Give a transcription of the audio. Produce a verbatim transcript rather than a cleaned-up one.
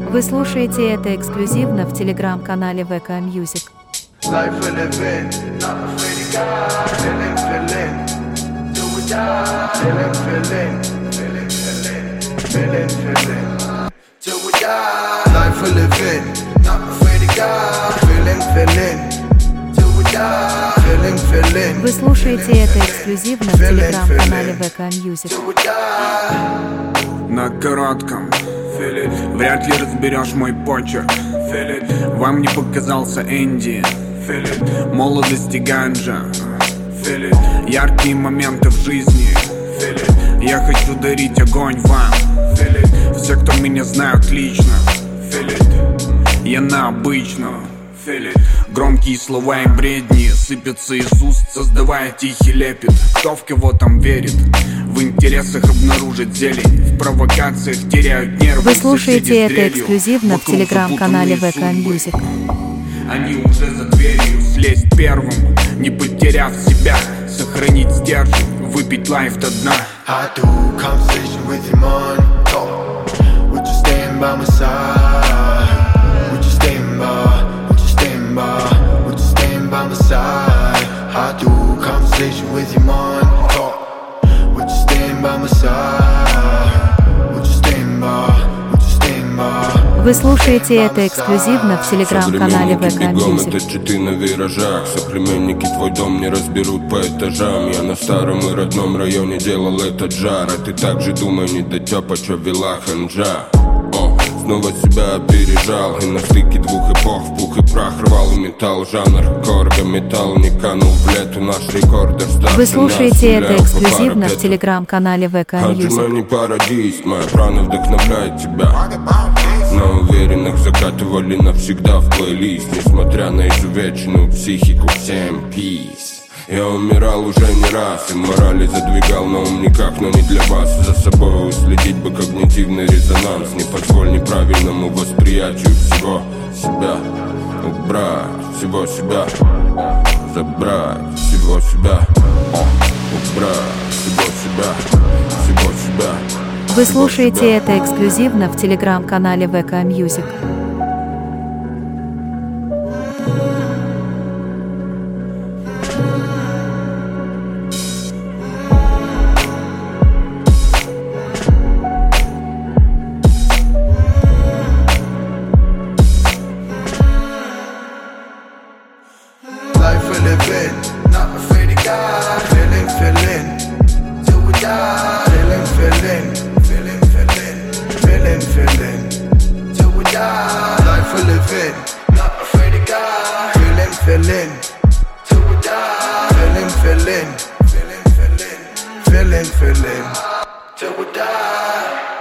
Вы слушаете это эксклюзивно в телеграм-канале вэ ка Music. Вы слушаете это эксклюзивно в телеграм-канале вэ ка Music. На коротком вряд ли разберешь мой почерк. Вам не показался Энди, молодости ганджа, яркие моменты в жизни. Я хочу дарить огонь вам. Все, кто меня знают лично, я на обычном. Громкие слова и бредни сыпятся из уст, создавая тихий лепет. Кто в кого там верит? В интересах обнаружить зелень, в провокациях теряют нервы. Вы слушаете это эксклюзивно в телеграм-канале вэ ка Music. Они уже за дверью, слезть первым, не потеряв себя, сохранить стержень, выпить лайф до дна. I do conversation with your mind. Talk. Would you stand by my side? Would you stand by? Would you stand by? Вы слушаете это эксклюзивно в телеграм-канале вэ ка Music. Это на виражах. Соплеменники твой дом не разберут по этажам. Я на старом и родном районе делал этот жар. А ты также думай, не дотёпа, чё вела ханджа. О, снова себя опережал. И на стыке двух эпох в пух и прах рвал металл. Жанр корга, металл не канул в лету. Наш рекордер старше. Вы слушаете это эксклюзивно в телеграм-канале вэ ка Music. Хаджима не парадис, моя прана вдохновляет тебя. На уверенных закатывали навсегда в плейлист. Несмотря на изувеченную психику, всем peace. Я умирал уже не раз, и морали задвигал на ум никак, но не для вас. За собой уследить бы когнитивный резонанс. Не позволь неправильному восприятию всего себя. Убрать всего себя, забрать всего себя. Убрать всего себя, всего себя. Вы слушаете это эксклюзивно в телеграм-канале вэ ка Music. Life we live in, not afraid of God. Feeling, feeling, till we die. Feeling, feeling, feeling, feeling, feeling, feeling, till we die. Life we live in, not afraid of God. Feeling, feeling, till we die. Feeling, feeling, feeling, feeling, feeling, feeling, till we die.